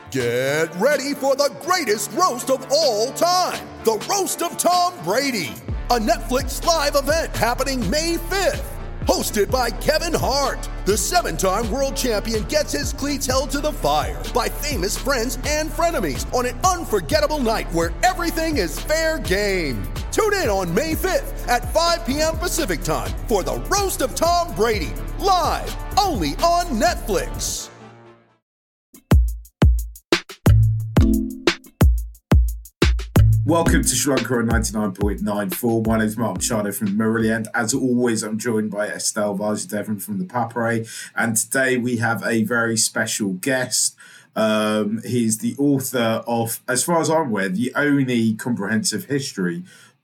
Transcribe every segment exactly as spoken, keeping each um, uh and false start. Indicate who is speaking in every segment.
Speaker 1: Get ready for the greatest roast of all time, the Roast of Tom Brady, a Netflix live event happening May fifth. Hosted by Kevin Hart, the seven-time world champion gets his cleats held to the fire by famous friends and frenemies on an unforgettable night where everything is fair game. Tune in on May fifth at five p.m. Pacific time for the Roast of Tom Brady, live only on Netflix.
Speaker 2: Welcome to Sri Lanka on ninety-nine point nine four. My name is Mark Machado from the Marillion. As always, I'm joined by Estelle Vajadevon from the Papare. And today we have a very special guest. Um, he's the author of, as far as I'm aware, the only comprehensive history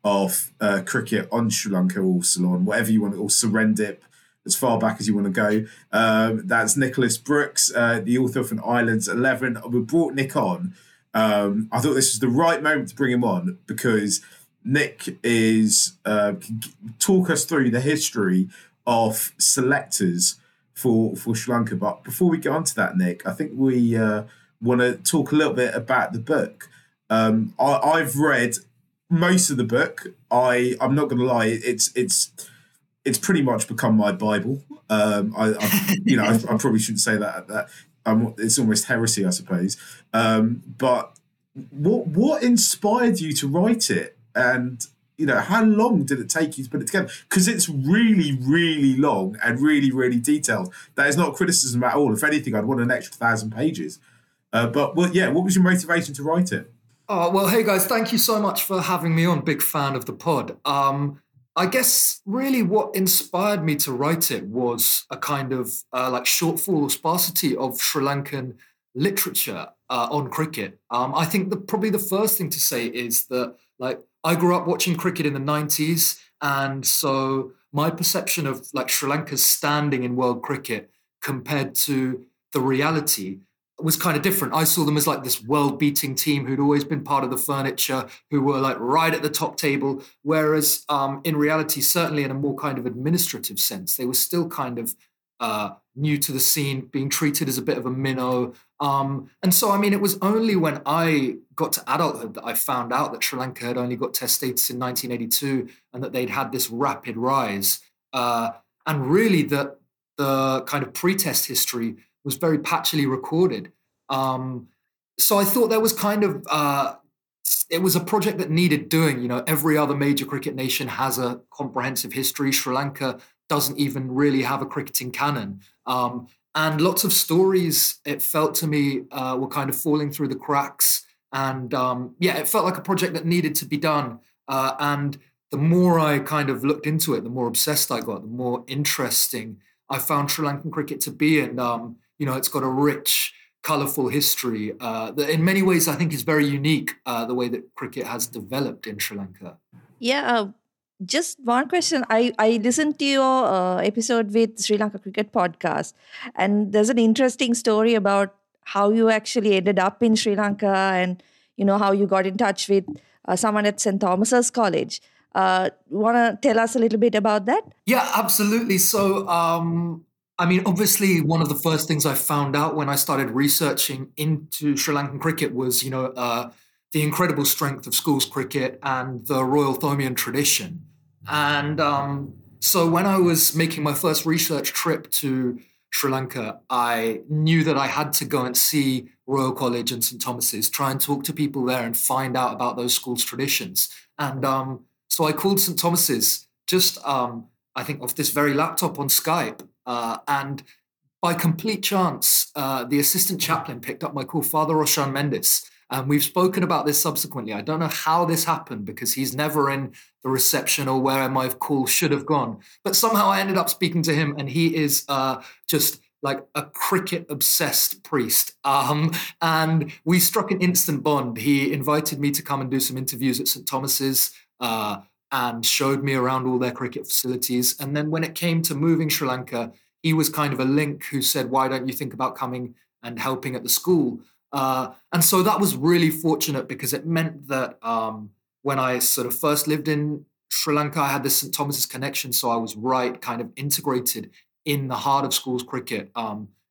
Speaker 2: of uh, cricket on Sri Lanka or Ceylon, whatever you want, or Serendip, as far back as you want to go. Um, that's Nicholas Brooks, uh, the author of An Island's eleven. We brought Nick on. Um, I thought this was the right moment to bring him on because Nick is uh, can talk us through the history of selectors for, for Sri Lanka. But before we get on to that, Nick, I think we uh, want to talk a little bit about the book. Um, I, I've read most of the book. I I'm not going to lie, it's it's it's pretty much become my Bible. Um, I, I you know I, I probably shouldn't say that that. Um, it's almost heresy, I suppose. Um, but what what inspired you to write it, and you know how long did it take you to put it together? Because it's really, really long and really, really detailed. That is not criticism at all. If anything, I'd want an extra thousand pages. Uh, but well, yeah, what was your motivation to write it?
Speaker 3: Oh well, hey guys, thank you so much for having me on. Big fan of the pod. Um, I guess really what inspired me to write it was a kind of uh, like shortfall or sparsity of Sri Lankan literature uh, on cricket. Um, I think the, probably the first thing to say is that like I grew up watching cricket in the nineties, and so my perception of like Sri Lanka's standing in world cricket compared to the reality was kind of different. I saw them as like this world-beating team who'd always been part of the furniture, who were like right at the top table, whereas um, in reality, certainly in a more kind of administrative sense, they were still kind of uh, new to the scene, being treated as a bit of a minnow. Um, and so, I mean, it was only when I got to adulthood that I found out that Sri Lanka had only got Test status in nineteen eighty-two and that they'd had this rapid rise. Uh, and really that the kind of pre-test history was very patchily recorded. Um, so I thought there was kind of, uh, it was a project that needed doing. You know, every other major cricket nation has a comprehensive history. Sri Lanka doesn't even really have a cricketing canon. Um, and lots of stories, it felt to me, uh, were kind of falling through the cracks. And um, yeah, it felt like a project that needed to be done. Uh, and the more I kind of looked into it, the more obsessed I got, the more interesting I found Sri Lankan cricket to be. And, um, you know, it's got a rich, colourful history uh, that in many ways I think is very unique, uh, the way that cricket has developed in Sri Lanka.
Speaker 4: Yeah, uh, just one question. I, I listened to your uh, episode with Sri Lanka Cricket Podcast, and there's an interesting story about how you actually ended up in Sri Lanka and, you know, how you got in touch with uh, someone at Saint Thomas's College. Uh, want to tell us a little bit about that?
Speaker 3: Yeah, absolutely. So, um, I mean, obviously, one of the first things I found out when I started researching into Sri Lankan cricket was, you know, uh, the incredible strength of schools cricket and the Royal Thomian tradition. And um, so when I was making my first research trip to Sri Lanka, I knew that I had to go and see Royal College and Saint Thomas's, try and talk to people there and find out about those schools' traditions. And um, so I called Saint Thomas's just, um, I think, off this very laptop on Skype. Uh, and by complete chance, uh, the assistant chaplain picked up my call, Father Roshan Mendes. And we've spoken about this subsequently. I don't know how this happened because he's never in the reception or where my call should have gone. But somehow I ended up speaking to him, and he is uh, just like a cricket-obsessed priest. Um, and we struck an instant bond. He invited me to come and do some interviews at Saint Thomas's, uh, and showed me around all their cricket facilities. And then when it came to moving Sri Lanka, he was kind of a link who said, why don't you think about coming and helping at the school? Uh, and so that was really fortunate because it meant that um, when I sort of first lived in Sri Lanka, I had this Saint Thomas's connection. So I was right kind of integrated in the heart of schools cricket. Um,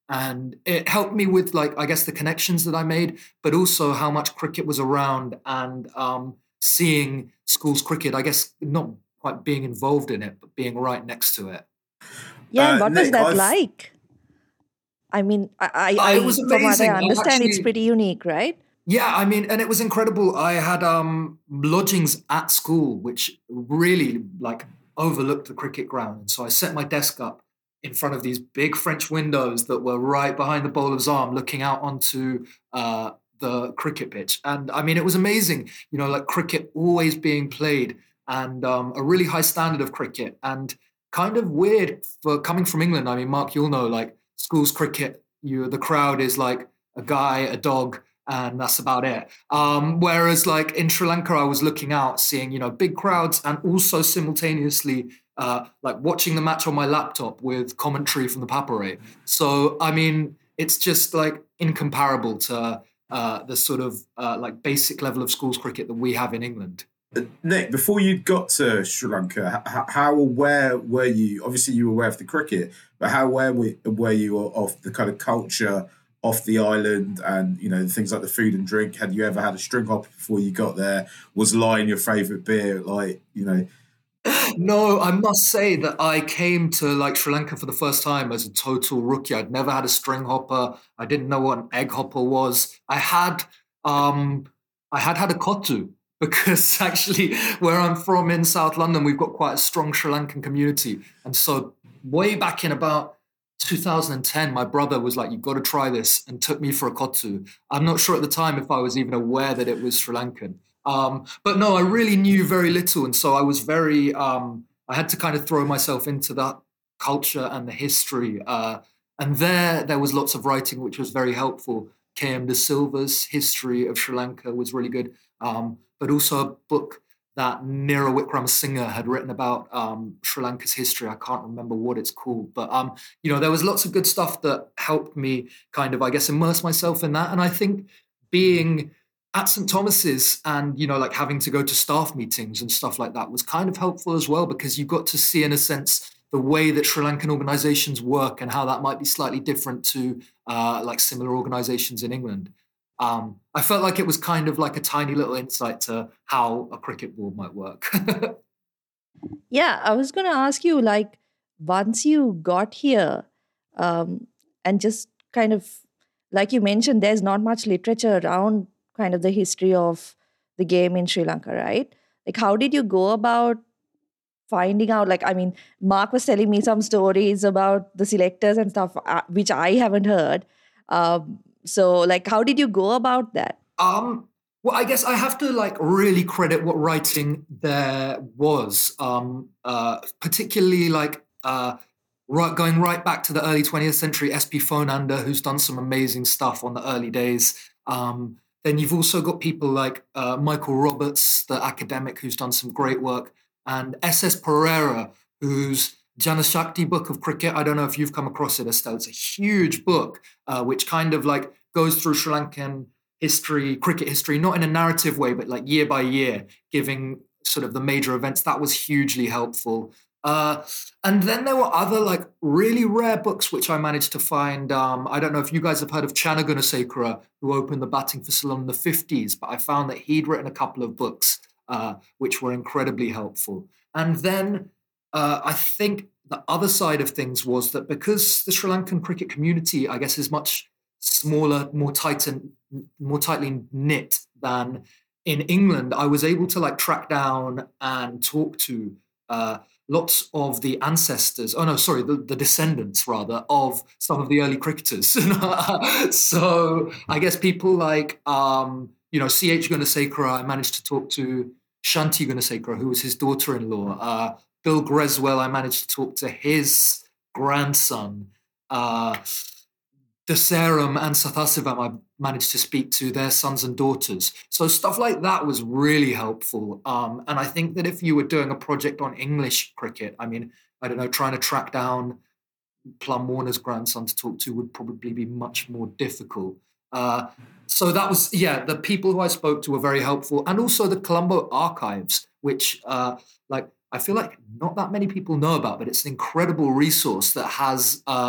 Speaker 3: And it helped me with, like, I guess the connections that I made, but also how much cricket was around and um, seeing schools cricket, I guess not quite being involved in it, but being right next to it.
Speaker 4: Yeah, and
Speaker 2: Uh,
Speaker 4: what was
Speaker 2: Nick,
Speaker 4: that
Speaker 2: I've-
Speaker 4: like? I mean, I, I,
Speaker 3: Uh,
Speaker 4: I
Speaker 3: it was
Speaker 4: from what I
Speaker 3: amazing. I
Speaker 4: understand, it's
Speaker 3: actually-
Speaker 4: pretty unique, right?
Speaker 3: Yeah, I mean, and it was incredible. I had um, lodgings at school, which really like overlooked the cricket ground. And so I set my desk up in front of these big French windows that were right behind the bowler's arm, looking out onto uh, the cricket pitch. And I mean, it was amazing, you know, like cricket always being played and um, a really high standard of cricket, and kind of weird for coming from England. I mean, Mark, you'll know, like schools cricket, you the crowd is like a guy, a dog, and that's about it. Um, whereas like in Sri Lanka, I was looking out, seeing, you know, big crowds, and also simultaneously uh, like watching the match on my laptop with commentary from the Papare. So, I mean, it's just like incomparable to uh, the sort of uh, like basic level of schools cricket that we have in England.
Speaker 2: Nick, before you got to Sri Lanka, how, how aware were you? Obviously, you were aware of the cricket, but how aware were, were you of the kind of culture off the island and, you know, things like the food and drink? Had you ever had a string hopper before you got there? Was Lion your favourite beer? Like, you know...
Speaker 3: No, I must say that I came to like Sri Lanka for the first time as a total rookie. I'd never had a string hopper. I didn't know what an egg hopper was. I had um, I had had a kotu, because actually where I'm from in South London, we've got quite a strong Sri Lankan community. And so way back in about two thousand ten, my brother was like, you've got to try this, and took me for a kotu. I'm not sure at the time if I was even aware that it was Sri Lankan. Um, but no, I really knew very little. And so I was very, um, I had to kind of throw myself into that culture and the history. Uh, and there, there was lots of writing, which was very helpful. K M De Silva's History of Sri Lanka was really good. Um, but also a book that Nira Wickramasinghe had written about um, Sri Lanka's history. I can't remember what it's called. But, um, you know, there was lots of good stuff that helped me kind of, I guess, immerse myself in that. And I think being at Saint Thomas's and, you know, like having to go to staff meetings and stuff like that was kind of helpful as well, because you got to see, in a sense, the way that Sri Lankan organizations work and how that might be slightly different to uh, like similar organizations in England. Um, I felt like it was kind of like a tiny little insight to how a cricket board might work.
Speaker 4: Yeah, I was going to ask you, like, once you got here um, and just kind of, like you mentioned, there's not much literature around kind of the history of the game in Sri Lanka, right? Like, how did you go about finding out? Like, I mean, Mark was telling me some stories about the selectors and stuff, uh, which I haven't heard. Um, so, like, how did you go about that?
Speaker 3: Um, well, I guess I have to like really credit what writing there was, um, uh, particularly like uh, right, going right back to the early twentieth century, S P Phonanda, who's done some amazing stuff on the early days. Um, then you've also got people like uh, Michael Roberts, the academic, who's done some great work, and S S Pereira, whose Janashakti book of cricket. I don't know if you've come across it, Estelle. It's a huge book, uh, which kind of like goes through Sri Lankan history, cricket history, not in a narrative way, but like year by year, giving sort of the major events. That was hugely helpful. Uh, and then there were other like really rare books which I managed to find. Um, I don't know if you guys have heard of Channa Gunasekara, who opened the batting for Ceylon in the fifties, but I found that he'd written a couple of books uh, which were incredibly helpful. And then uh, I think the other side of things was that because the Sri Lankan cricket community, I guess, is much smaller, more tight and more tightly knit than in England, I was able to like track down and talk to uh, lots of the ancestors, oh no, sorry, the, the descendants rather, of some of the early cricketers. So I guess people like, um, you know, C H Gunasekara, I managed to talk to Shanti Gunasekara, who was his daughter-in-law. Uh, Bill Greswell, I managed to talk to his grandson. Uh, Dasaram and Sathasivam, I managed to speak to their sons and daughters. So stuff like that was really helpful. Um, and I think that if you were doing a project on English cricket, I mean, I don't know, trying to track down Plum Warner's grandson to talk to would probably be much more difficult. Uh, so that was, yeah, the people who I spoke to were very helpful. And also the Colombo Archives, which uh, like I feel like not that many people know about, but it's an incredible resource that has uh,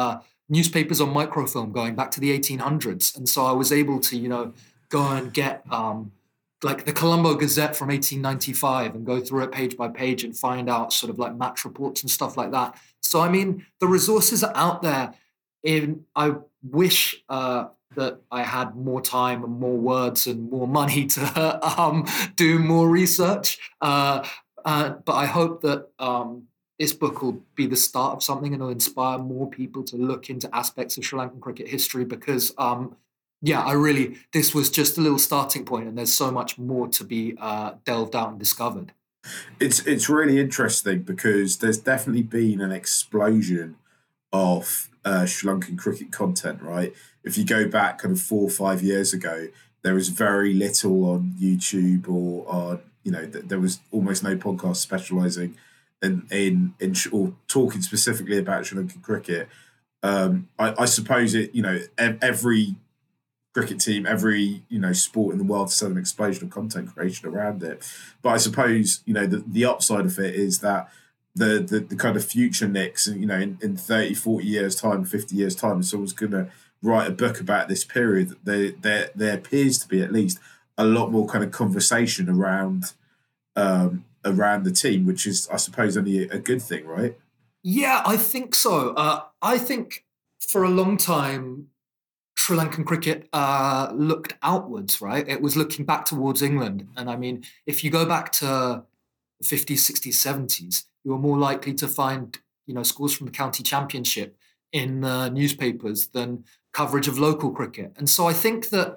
Speaker 3: newspapers on microfilm going back to the eighteen hundreds. And so I was able to, you know, go and get um, like the Colombo Gazette from eighteen ninety-five and go through it page by page and find out sort of like match reports and stuff like that. So, I mean, the resources are out there. In I wish uh, that I had more time and more words and more money to um, do more research. Uh, uh, but I hope that um, this book will be the start of something and will inspire more people to look into aspects of Sri Lankan cricket history because, um, yeah, I really, this was just a little starting point and there's so much more to be uh, delved out and discovered.
Speaker 2: It's, it's really interesting because there's definitely been an explosion of uh, Sri Lankan cricket content, right? If you go back kind of four or five years ago, there was very little on YouTube or on, you know, th- there was almost no podcast specialising in, in, in sh- or talking specifically about Sri Lankan cricket. Um, I, I suppose it, you know, e- every cricket team, every, you know, sport in the world has had an explosion of content creation around it. But I suppose, you know, the, the upside of it is that the, the the kind of future Nicks, you know, in, in thirty, forty years time, fifty years time, if someone's going to write a book about this period, there, there, there appears to be at least a lot more kind of conversation around um, around the team, which is, I suppose, only a good thing, right?
Speaker 3: Yeah, I think so. Uh, I think for a long time, Sri Lankan cricket uh, looked outwards, right? It was looking back towards England. And I mean, if you go back to the fifties, sixties, seventies, you were more likely to find, you know, scores from the county championship in uh, newspapers than coverage of local cricket. And so I think that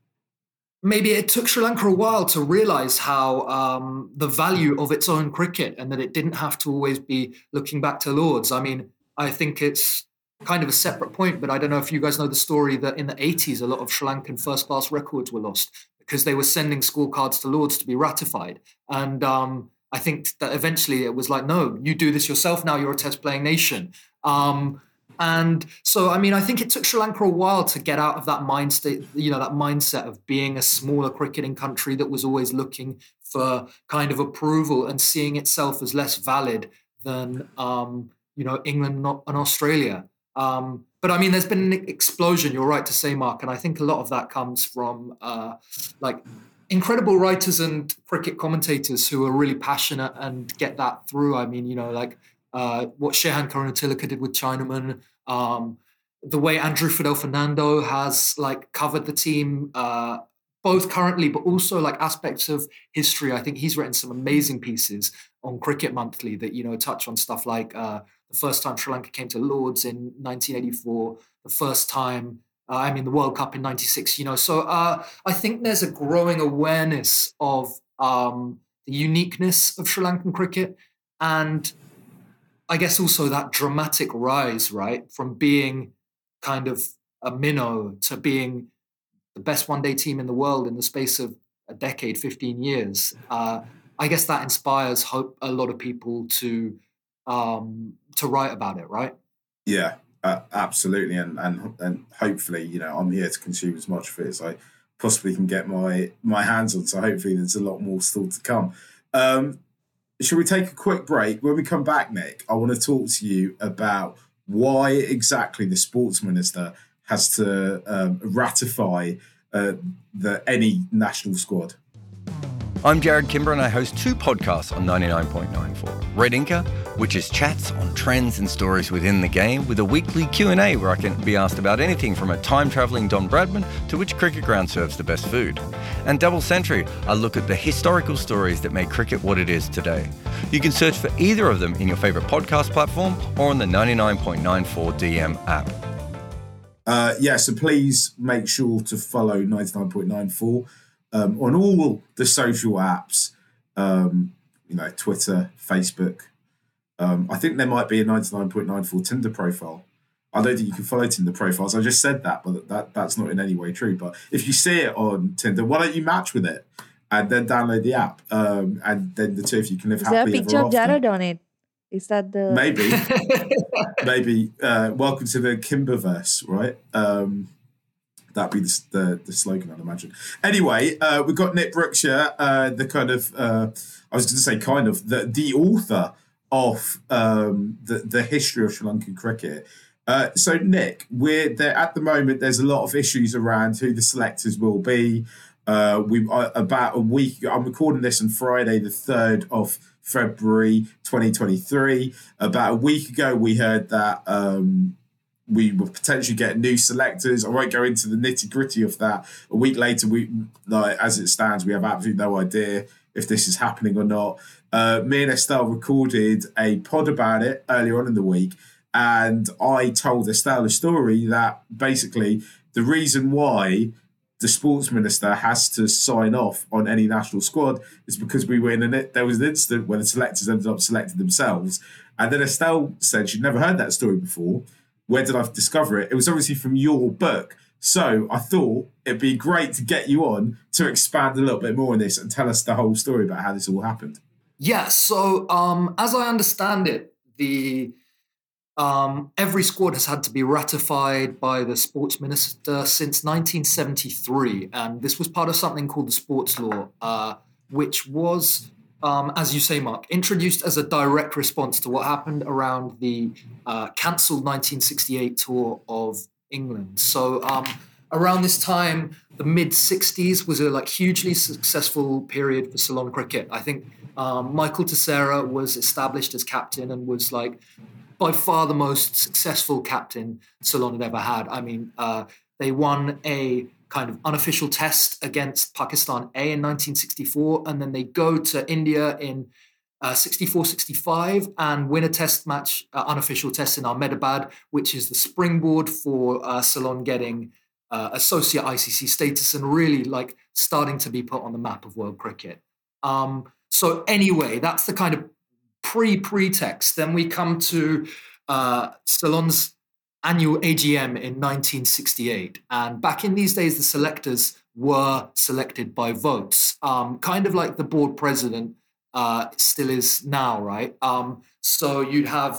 Speaker 3: maybe it took Sri Lanka a while to realise how um, the value of its own cricket and that it didn't have to always be looking back to Lords. I mean, I think it's kind of a separate point, but I don't know if you guys know the story that in the eighties, a lot of Sri Lankan first-class records were lost because they were sending scorecards to Lords to be ratified. And um, I think that eventually it was like, no, you do this yourself now, you're a test-playing nation. Um, and so, I mean, I think it took Sri Lanka a while to get out of that mind state, you know, that mindset of being a smaller cricketing country that was always looking for kind of approval and seeing itself as less valid than, um, you know, England and Australia. Um, but I mean, there's been an explosion, you're right to say, Mark, and I think a lot of that comes from uh, like incredible writers and cricket commentators who are really passionate and get that through. I mean, you know, like uh, what Shehan Karunatilaka did with Chinaman, um, the way Andrew Fidel Fernando has like covered the team, uh, both currently, but also like aspects of history. I think he's written some amazing pieces on Cricket Monthly that, you know, touch on stuff like uh, the first time Sri Lanka came to Lords in nineteen eighty-four, the first time, uh, I mean, the World Cup in ninety-six, you know. So uh, I think there's a growing awareness of um, the uniqueness of Sri Lankan cricket. And I guess also that dramatic rise, right, from being kind of a minnow to being the best one-day team in the world in the space of a decade, fifteen years. Uh, I guess that inspires hope a lot of people to um, to write about it, right?
Speaker 2: Yeah, uh, absolutely, and and and hopefully, you know, I'm here to consume as much of it as I possibly can get my my hands on. So hopefully, there's a lot more still to come. Um, should we take a quick break? When we come back, Nick, I want to talk to you about why exactly the sports minister has to um, ratify uh, the any national squad.
Speaker 5: I'm Jared Kimber and I host two podcasts on ninety-nine point nine four. Red Inker, which is chats on trends and stories within the game, with a weekly Q and A where I can be asked about anything from a time-travelling Don Bradman to which cricket ground serves the best food. And Double Century, I look at the historical stories that made cricket what it is today. You can search for either of them in your favourite podcast platform or on the ninety-nine point nine four D M app.
Speaker 2: Uh, yeah, so please make sure to follow ninety-nine point nine four um, on all the social apps, um, you know, Twitter, Facebook. Um, I think there might be a ninety-nine point nine four Tinder profile. I don't think you can follow Tinder profiles. I just said that, but that that's not in any way true. But if you see it on Tinder, why don't you match with it and then download the app? Um, and then the two of you can live
Speaker 4: Is
Speaker 2: happily
Speaker 4: there a picture
Speaker 2: ever
Speaker 4: of
Speaker 2: after.
Speaker 4: Jared on it? Is that the...
Speaker 2: Maybe. Maybe. Uh, welcome to the Kimberverse, right? Um, that'd be the, the, the slogan, I'd imagine. Anyway, uh, we've got Nick Brookshire, uh, the kind of, uh, I was going to say kind of, the, the author of um, the, the history of Sri Lankan cricket. Uh, so, Nick, we're there at the moment. There's a lot of issues around who the selectors will be. Uh, we uh, about a week ago, I'm recording this on Friday, the third of February, twenty twenty-three. About a week ago, we heard that um, we will potentially get new selectors. I won't go into the nitty gritty of that. A week later, we, like as it stands, we have absolutely no idea if this is happening or not. Uh, me and Estelle recorded a pod about it earlier on in the week. And I told Estelle a story that basically the reason why the sports minister has to sign off on any national squad is because we were in an, there was an incident where the selectors ended up selecting themselves. And then Estelle said she'd never heard that story before. Where did I discover it? It was obviously from your book. So I thought it'd be great to get you on to expand a little bit more on this and tell us the whole story about how this all happened.
Speaker 3: Yeah, so um, as I understand it, the um, every squad has had to be ratified by the sports minister since nineteen seventy-three, and this was part of something called the sports law, uh, which was, um, as you say, Mark, introduced as a direct response to what happened around the uh, cancelled nineteen sixty-eight tour of England. So um, around this time, the mid sixties was a like hugely successful period for Ceylon cricket. I think um, Michael Tissera was established as captain and was like by far the most successful captain Ceylon had ever had. I mean, uh, they won a kind of unofficial test against Pakistan A in nineteen sixty-four, and then they go to India in uh, sixty-four sixty-five and win a test match, uh, unofficial test in Ahmedabad, which is the springboard for uh, Ceylon getting uh, associate I C C status and really like starting to be put on the map of world cricket. Um, so anyway, that's the kind of pre-pretext. Then we come to uh, Ceylon's annual A G M in nineteen sixty-eight. And back in these days, the selectors were selected by votes, um, kind of like the board president uh, still is now, right? Um, so you'd have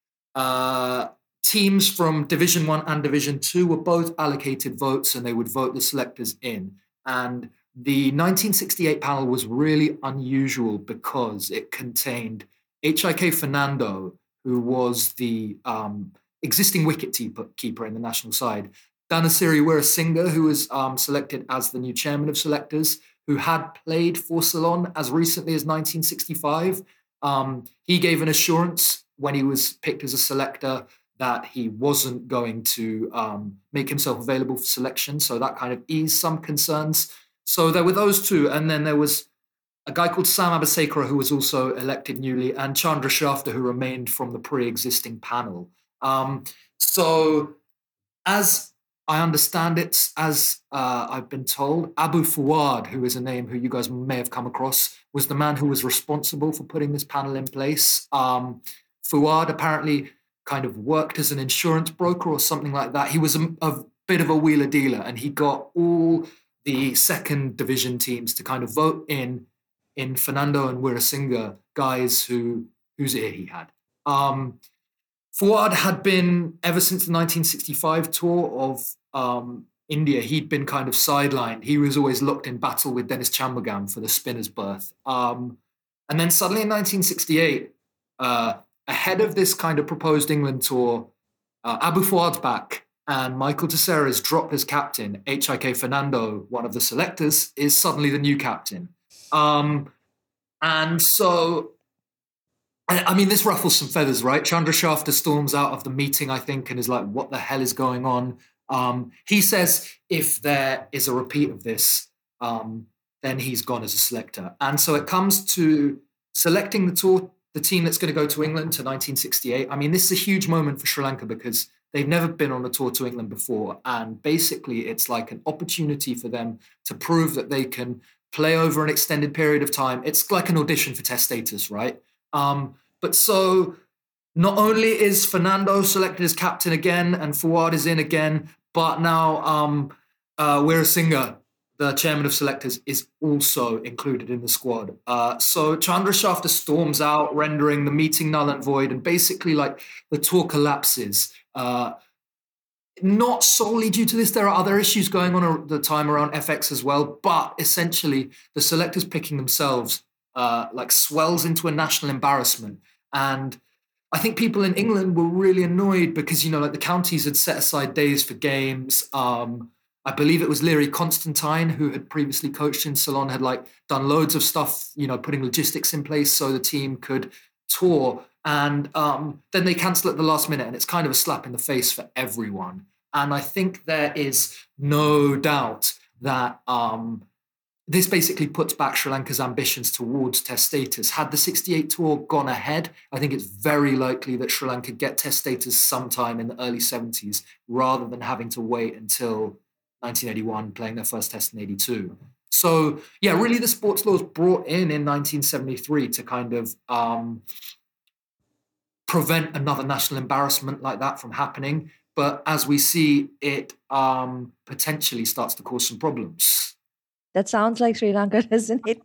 Speaker 3: uh, teams from Division One and Division Two were both allocated votes, and they would vote the selectors in. And the nineteen sixty-eight panel was really unusual because it contained H I K Fernando, who was the um, existing wicket keeper in the national side, Dhanasiri Weerasinghe, who was um, selected as the new chairman of selectors, who had played for Ceylon as recently as nineteen sixty-five. Um, he gave an assurance when he was picked as a selector that he wasn't going to um, make himself available for selection. So that kind of eased some concerns. So there were those two. And then there was a guy called Sam Abisekara, who was also elected newly, and Chandra Shafter, who remained from the pre-existing panel. Um, so as I understand it, as uh, I've been told, Abu Fuad, who is a name who you guys may have come across, was the man who was responsible for putting this panel in place. Um, Fuad apparently kind of worked as an insurance broker or something like that. He was a, a bit of a wheeler dealer, and he got all the second division teams to kind of vote in in Fernando and Weerasinghe, guys who whose ear he had. Um, Fuad had been, ever since the nineteen sixty-five tour of um, India, he'd been kind of sidelined. He was always looked in battle with Dennis Chambagam for the spinner's berth. Um, and then suddenly in nineteen sixty-eight, uh, ahead of this kind of proposed England tour, uh, Abu Fuad's back and Michael Tissera's dropped as captain. H I K Fernando, one of the selectors, is suddenly the new captain. Um, and so, I mean, this ruffles some feathers, right? Chandra Shafter storms out of the meeting, I think, and is like, what the hell is going on? Um, he says if there is a repeat of this, um, then he's gone as a selector. And so it comes to selecting the tour, the team that's going to go to England to nineteen sixty-eight. I mean, this is a huge moment for Sri Lanka because they've never been on a tour to England before. And basically, it's like an opportunity for them to prove that they can play over an extended period of time. It's like an audition for test status, right? Um, but so not only is Fernando selected as captain again and Fuad is in again, but now um, uh, Weerasinghe, the chairman of selectors, is also included in the squad. Uh, so Chandra Shafter storms out, rendering the meeting null and void, and basically like the tour collapses. Uh, Not solely due to this, there are other issues going on at the time around F X as well, but essentially the selectors picking themselves uh, like swells into a national embarrassment. And I think people in England were really annoyed because, you know, like the counties had set aside days for games. Um, I believe it was Leary Constantine, who had previously coached in Ceylon, had like done loads of stuff, you know, putting logistics in place so the team could tour. And um, then they cancel at the last minute, and it's kind of a slap in the face for everyone. And I think there is no doubt that um, this basically puts back Sri Lanka's ambitions towards Test status. Had the sixty-eight tour gone ahead, I think it's very likely that Sri Lanka get Test status sometime in the early seventies, rather than having to wait until nineteen eighty-one, playing their first Test in eighty-two. So, yeah, really the sports laws brought in in nineteen seventy-three to kind of um, prevent another national embarrassment like that from happening. But as we see, it um, potentially starts to cause some problems.
Speaker 4: That sounds like Sri Lanka, doesn't it?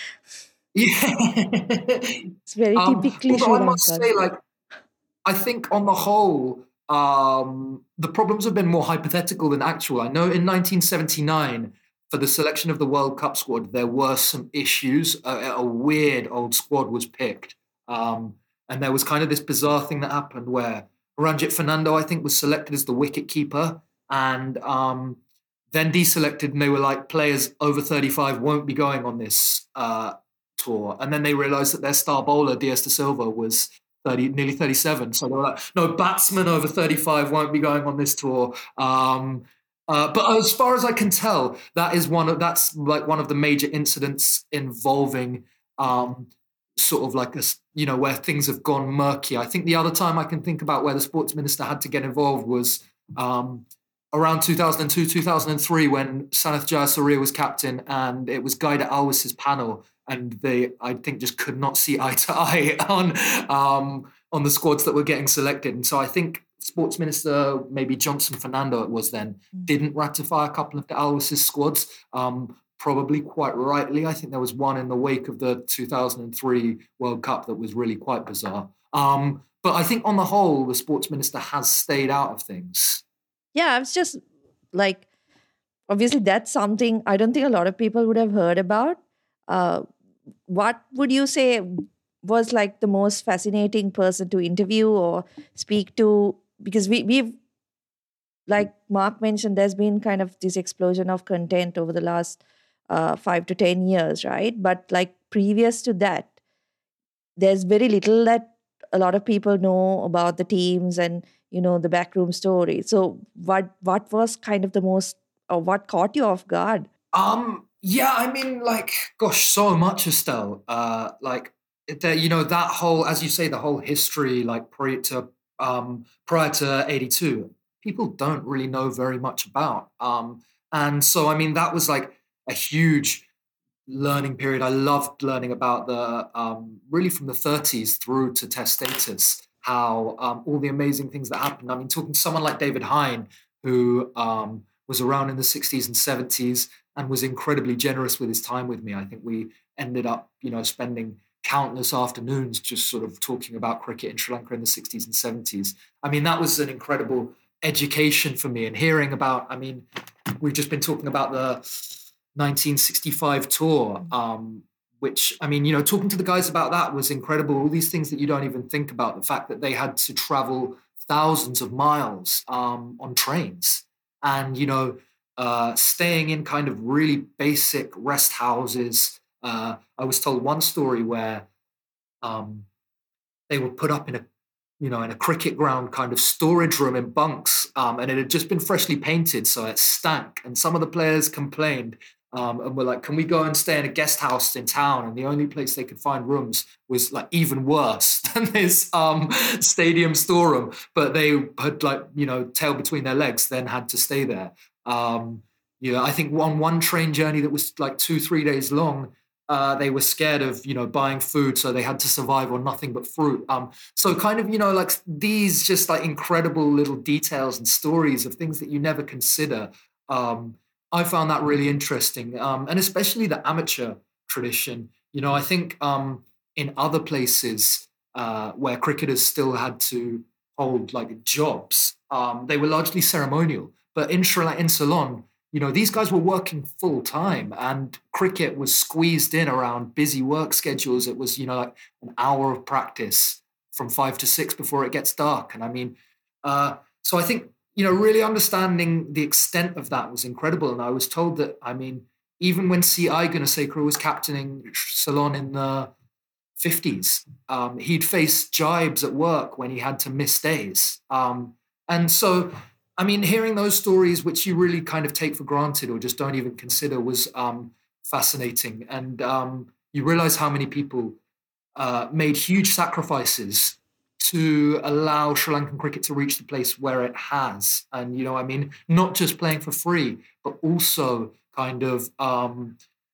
Speaker 3: Yeah.
Speaker 4: It's very typically
Speaker 3: um,
Speaker 4: Sri
Speaker 3: I must
Speaker 4: Lanka.
Speaker 3: say, like, I think on the whole, um, the problems have been more hypothetical than actual. I know in nineteen seventy-nine, for the selection of the World Cup squad, there were some issues. A, a weird old squad was picked. Um, and there was kind of this bizarre thing that happened where Ranjit Fernando, I think, was selected as the wicketkeeper, and um, then deselected, and they were like, players over thirty-five won't be going on this uh, tour. And then they realized that their star bowler, Diaz de Silva, was thirty, nearly thirty-seven. So they were like, no, batsmen over thirty-five won't be going on this tour. Um, uh, but as far as I can tell, that is one of that's like one of the major incidents involving um, sort of like a, you know, where things have gone murky. I think the other time I can think about where the sports minister had to get involved was um, around two thousand two, two thousand three, when Sanath Jayasuriya was captain, and it was Guida Alvis's panel, and they, I think, just could not see eye to eye on um, on the squads that were getting selected. And so I think Sports Minister, maybe Johnson Fernando it was then, didn't ratify a couple of the Alvis's squads, um, probably quite rightly. I think there was one in the wake of the two thousand three World Cup that was really quite bizarre. Um, but I think on the whole, the Sports Minister has stayed out of things.
Speaker 4: Yeah, I was just like, obviously that's something I don't think a lot of people would have heard about. Uh, what would you say was like the most fascinating person to interview or speak to? Because we, we've, like Mark mentioned, there's been kind of this explosion of content over the last uh, five to ten years, right? But like previous to that, there's very little that a lot of people know about the teams and, you know, the backroom story. So what what was kind of the most, or what caught you off guard?
Speaker 3: Um, yeah, I mean, like, gosh, so much, Estelle. Uh, like, the, you know, that whole, as you say, the whole history, like prior to um, prior to eighty-two, people don't really know very much about. Um, and so, I mean, that was like a huge learning period. I loved learning about the um, really from the thirties through to Test status, how um, all the amazing things that happened. I mean, talking to someone like David Hine, who um, was around in the sixties and seventies and was incredibly generous with his time with me. I think we ended up, you know, spending countless afternoons just sort of talking about cricket in Sri Lanka in the sixties and seventies. I mean, that was an incredible education for me, and hearing about, I mean, we've just been talking about the nineteen sixty-five tour, um, which, I mean, you know, talking to the guys about that was incredible. All these things that you don't even think about, the fact that they had to travel thousands of miles um, on trains and, you know, uh, staying in kind of really basic rest houses. Uh, I was told one story where um, they were put up in a, you know, in a cricket ground kind of storage room in bunks, um, and it had just been freshly painted, so it stank. And some of the players complained um, and were like, "Can we go and stay in a guest house in town?" And the only place they could find rooms was like even worse than this um, stadium storeroom. But they had, like, you know, tail between their legs, then had to stay there. Um, you know, I think on one train journey that was like two, three days long, Uh, they were scared of, you know, buying food, so they had to survive on nothing but fruit. Um, so kind of, you know, like these just like incredible little details and stories of things that you never consider. Um, I found that really interesting, um, and especially the amateur tradition. You know, I think um, in other places uh, where cricketers still had to hold like jobs, um, they were largely ceremonial. But in Sri Lanka, in Ceylon, you know, these guys were working full time, and cricket was squeezed in around busy work schedules. It was, you know, like an hour of practice from five to six before it gets dark. And I mean, uh, so I think, you know, really understanding the extent of that was incredible. And I was told that, I mean, even when C I Gunasekara was captaining Ceylon in the fifties, um, he'd face jibes at work when he had to miss days. Um, and so, I mean, hearing those stories, which you really kind of take for granted or just don't even consider, was um, fascinating. And um, you realize how many people uh, made huge sacrifices to allow Sri Lankan cricket to reach the place where it has. And, you know, I mean, not just playing for free, but also kind of um,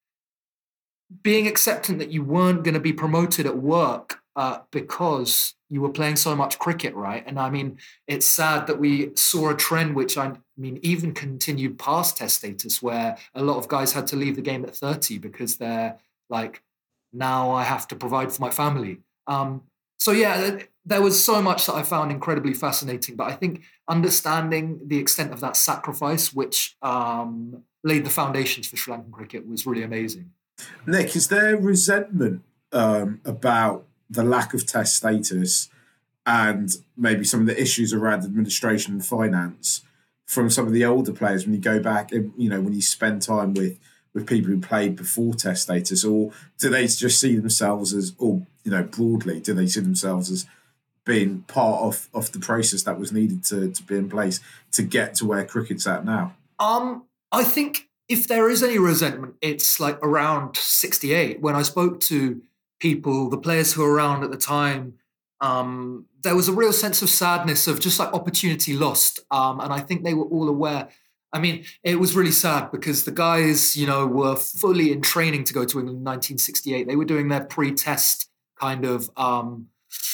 Speaker 3: being acceptant that you weren't going to be promoted at work uh, because you were playing so much cricket, right? And I mean, it's sad that we saw a trend which, I mean, even continued past Test status, where a lot of guys had to leave the game at thirty because they're like, now I have to provide for my family. Um, so yeah, there was so much that I found incredibly fascinating, but I think understanding the extent of that sacrifice, which um, laid the foundations for Sri Lankan cricket, was really amazing.
Speaker 2: Nick, is there resentment um, about the lack of Test status and maybe some of the issues around administration and finance from some of the older players when you go back and, you know, when you spend time with, with people who played before Test status, or do they just see themselves as, or, you know, broadly, do they see themselves as being part of, of the process that was needed to, to be in place to get to where cricket's at now?
Speaker 3: Um, I think if there is any resentment, it's like around sixty-eight. When I spoke to people, the players who were around at the time, um, there was a real sense of sadness of just like opportunity lost. Um, and I think they were all aware. I mean, it was really sad because the guys, you know, were fully in training to go to England in nineteen sixty-eight. They were doing their pre-test kind of um,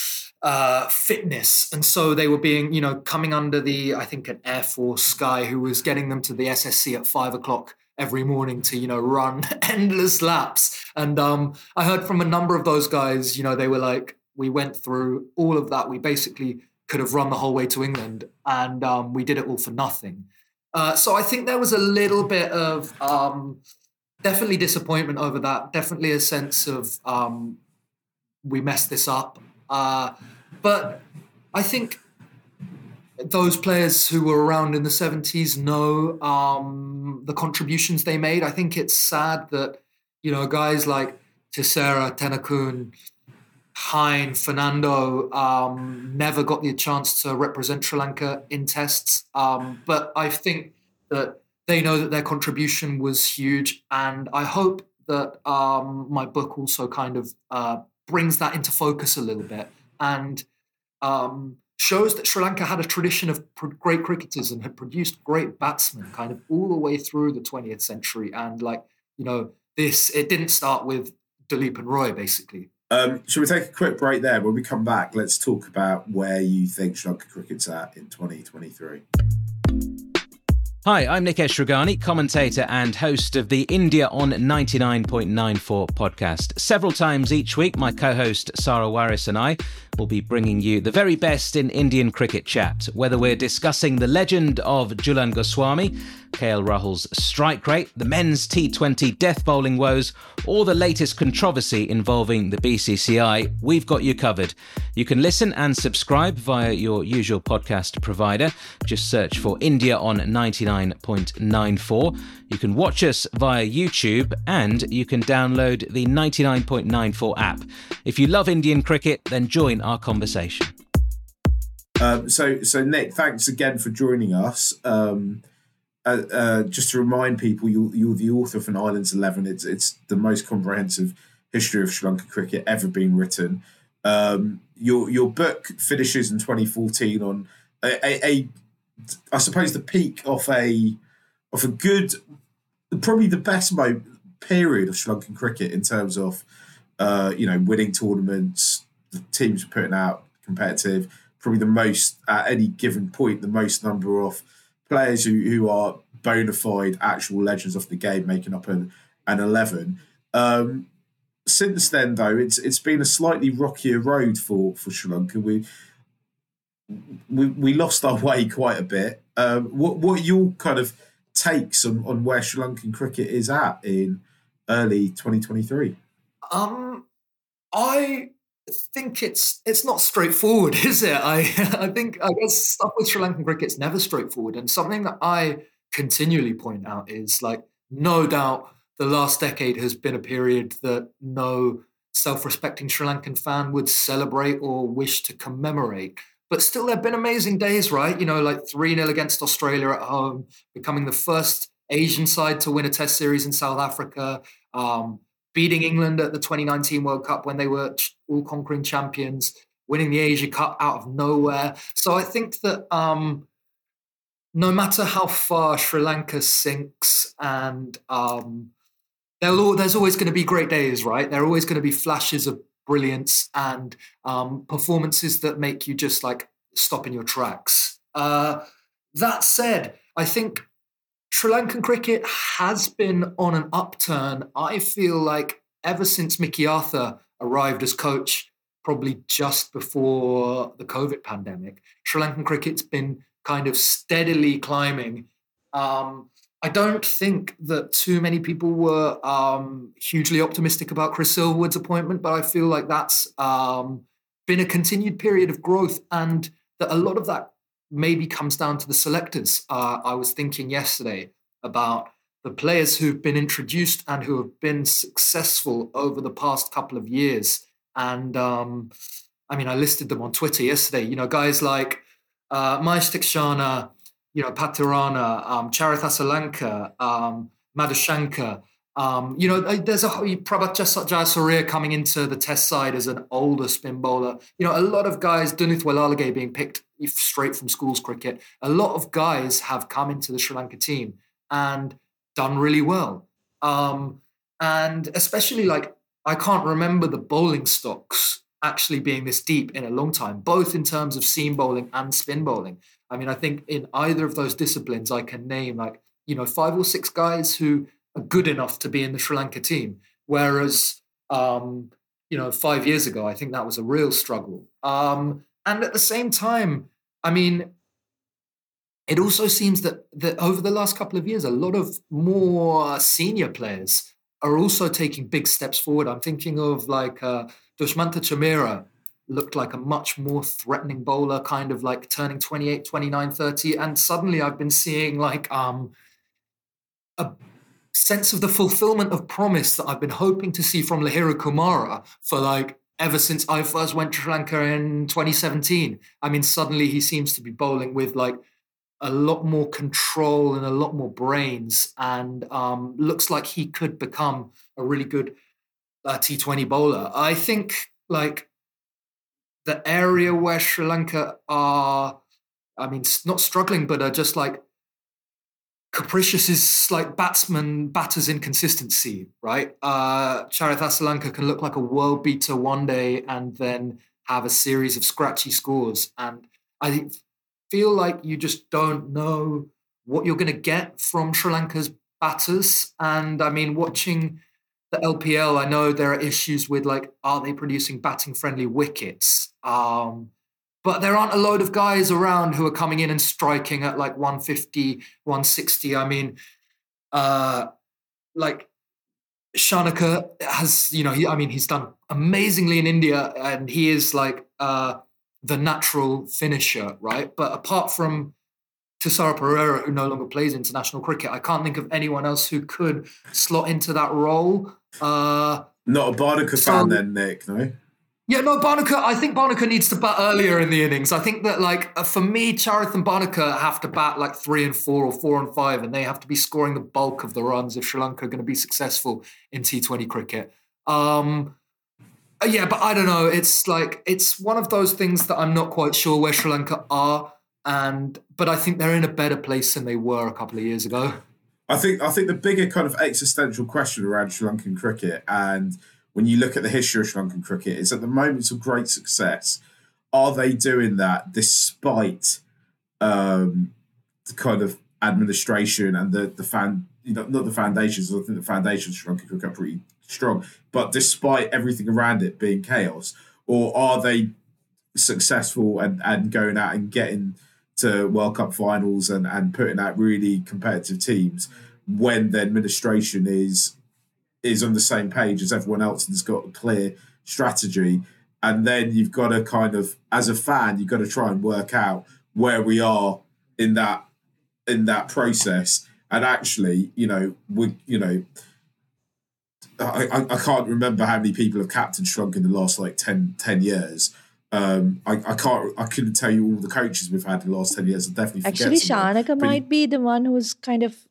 Speaker 3: uh, fitness. And so they were being, you know, coming under the, I think, an Air Force guy who was getting them to the S S C at five o'clock every morning to, you know, run endless laps. And um, I heard from a number of those guys, you know, they were like, we went through all of that. We basically could have run the whole way to England, and um, we did it all for nothing. Uh, so I think there was a little bit of um, definitely disappointment over that, definitely a sense of um, we messed this up. Uh, but I think those players who were around in the seventies know um, the contributions they made. I think it's sad that, you know, guys like Tissera, Tenakun, Hine, Fernando um, never got the chance to represent Sri Lanka in tests. Um, but I think that they know that their contribution was huge. And I hope that um, my book also kind of uh, brings that into focus a little bit and um, shows that Sri Lanka had a tradition of pr- great cricketers and had produced great batsmen kind of all the way through the twentieth century. And like, you know, this, it didn't start with Duleep and Roy, basically.
Speaker 2: Um, shall we take a quick break there? When we come back, let's talk about where you think Sri Lanka cricket's at in twenty twenty-three.
Speaker 6: Hi, I'm Nikesh Ragani, commentator and host of the India on ninety-nine point nine four podcast. Several times each week, my co-host Sarah Waris and I will be bringing you the very best in Indian cricket chat, whether we're discussing the legend of Jhulan Goswami, K L Rahul's strike rate, the men's T twenty death bowling woes, or the latest controversy involving the B C C I, we've got you covered. You can listen and subscribe via your usual podcast provider. Just search for India on ninety-nine point nine four. You can watch us via YouTube, and you can download the ninety-nine point nine four app. If you love Indian cricket, then join our conversation.
Speaker 2: Um, so, so Nick, thanks again for joining us. Um, Uh, uh, just to remind people, you're, you're the author of An Island's eleven. It's it's the most comprehensive history of Sri Lanka cricket ever been written. Um, your your book finishes in twenty fourteen on a, a, a I suppose the peak of a of a good, probably the best mo- period of Sri Lankan cricket in terms of uh, you know, winning tournaments, the teams putting out competitive, probably the most at any given point, the most number of players who, who are bona fide actual legends of the game making up an, an eleven. Um, since then, though, it's it's been a slightly rockier road for, for Sri Lanka. We, we we lost our way quite a bit. Um, what what are your kind of takes on, on where Sri Lankan cricket is at in early twenty twenty-three?
Speaker 3: Um, I think it's it's not straightforward, is it? I I think I guess stuff with Sri Lankan cricket's never straightforward, and something that I continually point out is like no doubt the last decade has been a period that no self-respecting Sri Lankan fan would celebrate or wish to commemorate. But still, there have been amazing days, right? You know, like three nil against Australia at home, becoming the first Asian side to win a Test series in South Africa, um, beating England at the twenty nineteen World Cup when they were all-conquering champions, winning the Asia Cup out of nowhere. So I think that um, no matter how far Sri Lanka sinks, and um, all, there's always going to be great days, right? There are always going to be flashes of brilliance and um, performances that make you just like stop in your tracks. Uh, that said, I think Sri Lankan cricket has been on an upturn. I feel like ever since Mickey Arthur arrived as coach, probably just before the COVID pandemic, Sri Lankan cricket's been kind of steadily climbing. Um, I don't think that too many people were um, hugely optimistic about Chris Silverwood's appointment, but I feel like that's um, been a continued period of growth, and that a lot of that maybe comes down to the selectors. Uh, I was thinking yesterday about the players who've been introduced and who have been successful over the past couple of years. And um, I mean, I listed them on Twitter yesterday, you know, guys like uh, Mahesh Theekshana, you know, Patirana, um, Charith Asalanka, um, Madhushankar. Um, you know, there's a Prabhat Jayasuriya coming into the Test side as an older spin bowler. You know, a lot of guys, Dunith Walalage being picked straight from schools cricket. A lot of guys have come into the Sri Lanka team and done really well. Um, and especially like, I can't remember the bowling stocks actually being this deep in a long time, both in terms of seam bowling and spin bowling. I mean, I think in either of those disciplines, I can name like, you know, five or six guys who are good enough to be in the Sri Lanka team. Whereas, um, you know, five years ago, I think that was a real struggle. Um, and at the same time, I mean, it also seems that, that over the last couple of years, a lot of more senior players are also taking big steps forward. I'm thinking of like uh, Dushmantha Chameera, looked like a much more threatening bowler, kind of like turning twenty-eight, twenty-nine, thirty. And suddenly I've been seeing like um, a sense of the fulfillment of promise that I've been hoping to see from Lahira Kumara for like ever since I first went to Sri Lanka in twenty seventeen. I mean, suddenly he seems to be bowling with like a lot more control and a lot more brains, and um, looks like he could become a really good uh, T twenty bowler. I think like the area where Sri Lanka are, I mean, not struggling, but are just like capricious is like batsman, batters' inconsistency, right? Uh, Charith Asalanka can look like a world beater one day and then have a series of scratchy scores. And I feel like you just don't know what you're going to get from Sri Lanka's batters. And I mean, watching the L P L, I know there are issues with like, are they producing batting friendly wickets? Um, but there aren't a load of guys around who are coming in and striking at like one fifty, one sixty. I mean, uh, like Shanaka has, you know, he, I mean, he's done amazingly in India, and he is like uh, the natural finisher, right? But apart from Thisara Perera, who no longer plays international cricket, I can't think of anyone else who could slot into that role. Uh,
Speaker 2: Not a Barnaker
Speaker 3: so,
Speaker 2: fan then, Nick, no?
Speaker 3: Yeah, no, Barnaker, I think Barnaker needs to bat earlier in the innings. I think that, like, uh, for me, Charith and Barnaker have to bat like three and four or four and five, and they have to be scoring the bulk of the runs if Sri Lanka are going to be successful in T twenty cricket. Um, yeah, but I don't know. It's like, it's one of those things that I'm not quite sure where Sri Lanka are, and but I think they're in a better place than they were a couple of years ago.
Speaker 2: I think I think the bigger kind of existential question around Sri Lankan cricket, and when you look at the history of Sri Lankan cricket, is at the moments of great success, are they doing that despite um, the kind of administration and the the fan, you know, not the foundations. I think the foundations of Sri Lankan cricket are pretty strong, but despite everything around it being chaos, or are they successful and, and going out and getting to World Cup finals and, and putting out really competitive teams when the administration is is on the same page as everyone else and has got a clear strategy? And then you've got to kind of, as a fan, you've got to try and work out where we are in that in that process. And actually, you know, we, you know, I, I, I can't remember how many people have captained Sri Lanka in the last like ten, ten years. Um, I, I can't, I couldn't tell you all the coaches we've had in the last ten years. I definitely forget
Speaker 4: Actually,
Speaker 2: someone.
Speaker 4: Shanaka
Speaker 2: But
Speaker 4: might be the one who's kind of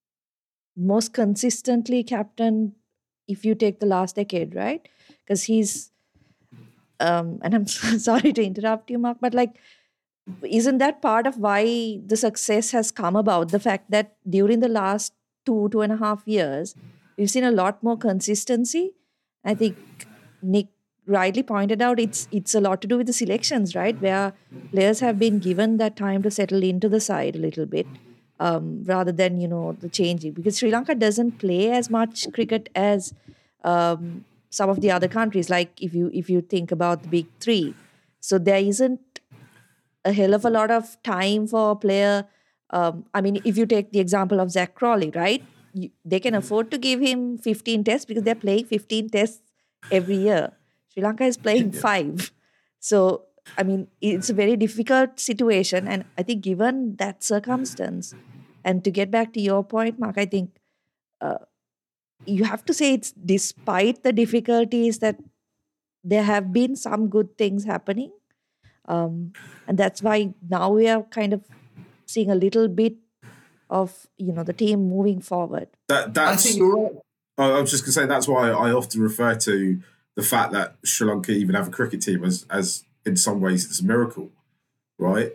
Speaker 4: most consistently captain if you take the last decade, right? Because he's, um, and I'm sorry to interrupt you, Mark, but like, isn't that part of why the success has come about? The fact that during the last two, two and a half years, we've seen a lot more consistency. I think Nick rightly pointed out it's it's a lot to do with the selections, right? Where players have been given that time to settle into the side a little bit, um, rather than, you know, the changing. Because Sri Lanka doesn't play as much cricket as um, some of the other countries. Like if you if you think about the big three, so there isn't a hell of a lot of time for a player. Um, I mean, if you take the example of Zach Crawley, right? You, they can afford to give him fifteen tests because they're playing fifteen tests every year. Sri Lanka is playing five. So, I mean, it's a very difficult situation. And I think given that circumstance, and to get back to your point, Mark, I think uh, you have to say it's despite the difficulties that there have been some good things happening. Um, and that's why now we are kind of seeing a little bit of, you know, the team moving forward.
Speaker 2: That, that's,
Speaker 3: I think you're right.
Speaker 2: I was just going to say, that's why I often refer to the fact that Sri Lanka even have a cricket team as, as in some ways, it's a miracle, right?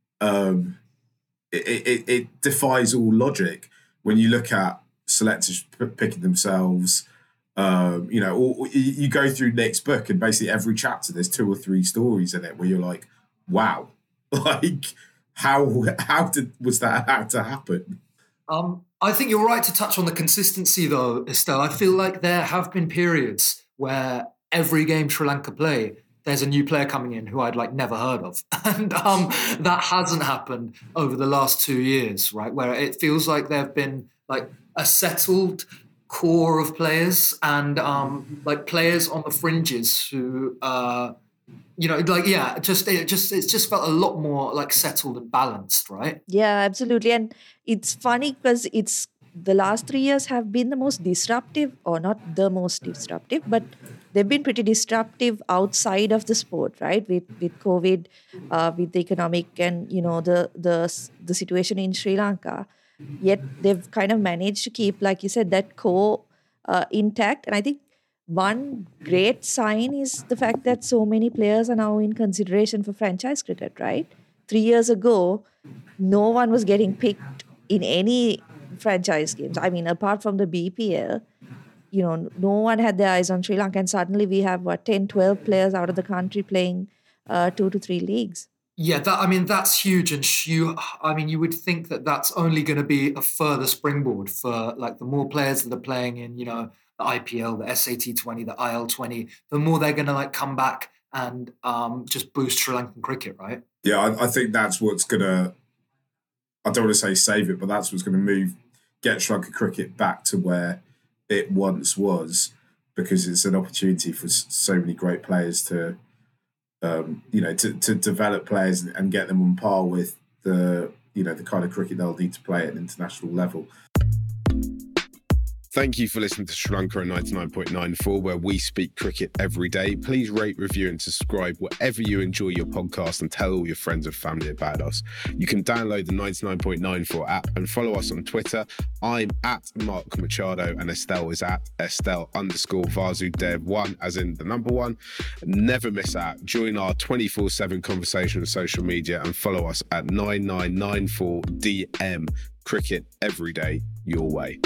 Speaker 2: Um, it, it, it defies all logic when you look at selectors p- picking themselves. Um, you know, or, you, you go through Nick's book and basically every chapter there's two or three stories in it where you're like, wow, like how how did was that had to happen?
Speaker 3: Um, I think you're right to touch on the consistency, though, Estelle. I feel like there have been periods where every game Sri Lanka play, there's a new player coming in who I'd like never heard of. And um, that hasn't happened over the last two years, right? Where it feels like there have been like a settled core of players and um, like players on the fringes who, uh, you know, like, yeah, just, it just, it's just felt a lot more like settled and balanced, right?
Speaker 4: Yeah, absolutely. And it's funny because it's the last three years have been the most disruptive, or not the most disruptive, but they've been pretty disruptive outside of the sport, right? With with COVID, uh, with the economic and, you know, the the the situation in Sri Lanka. Yet they've kind of managed to keep, like you said, that core uh, intact. And I think one great sign is the fact that so many players are now in consideration for franchise cricket, right? Three years ago, no one was getting picked in any franchise games. I mean, apart from the B P L, you know, no one had their eyes on Sri Lanka. And suddenly we have, what, ten, twelve players out of the country playing uh, two to three leagues.
Speaker 3: Yeah, that I mean, that's huge. And you, I mean, you would think that that's only going to be a further springboard for like the more players that are playing in, you know, the I P L, the S A T twenty, the I L twenty, the more they're going to like come back and um, just boost Sri Lankan cricket, right?
Speaker 2: Yeah, I, I think that's what's going to, I don't want to say save it, but that's what's going to move, get Sri Lanka cricket back to where it once was, because it's an opportunity for so many great players to, um, you know, to, to develop players and get them on par with the, you know, the kind of cricket they'll need to play at an international level.
Speaker 7: Thank you for listening to Sri Lanka at ninety-nine point nine four, where we speak cricket every day. Please rate, review and subscribe wherever you enjoy your podcast, and tell all your friends and family about us. You can download the ninety-nine point nine four app and follow us on Twitter. I'm at Mark Machado and Estelle is at Estelle underscore Vasudev one, as in the number one. Never miss out. Join our twenty-four seven conversation on social media and follow us at nine nine nine four D M. Cricket every day, your way.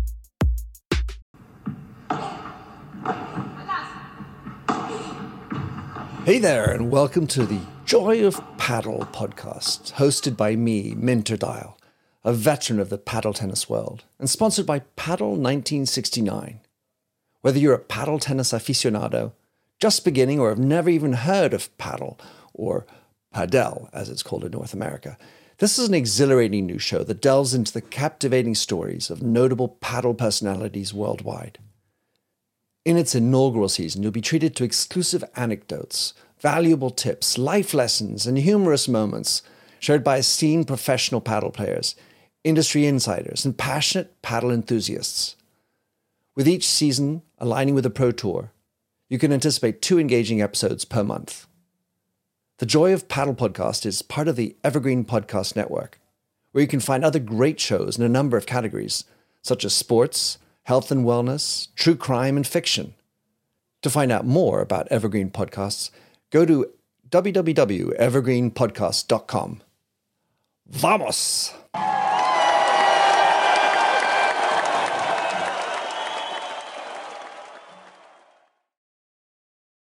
Speaker 8: Hey there, and welcome to the Joy of Paddle podcast, hosted by me, Minter Dial, a veteran of the paddle tennis world, and sponsored by Paddle nineteen sixty-nine. Whether you're a paddle tennis aficionado, just beginning, or have never even heard of paddle, or padel, as it's called in North America, this is an exhilarating new show that delves into the captivating stories of notable paddle personalities worldwide. In its inaugural season, you'll be treated to exclusive anecdotes, valuable tips, life lessons, and humorous moments shared by esteemed professional paddle players, industry insiders, and passionate paddle enthusiasts. With each season aligning with the Pro Tour, you can anticipate two engaging episodes per month. The Joy of Paddle podcast is part of the Evergreen Podcast Network, where you can find other great shows in a number of categories, such as sports, health and wellness, true crime, and fiction. To find out more about Evergreen Podcasts, go to w w w dot evergreen podcast dot com. Vamos!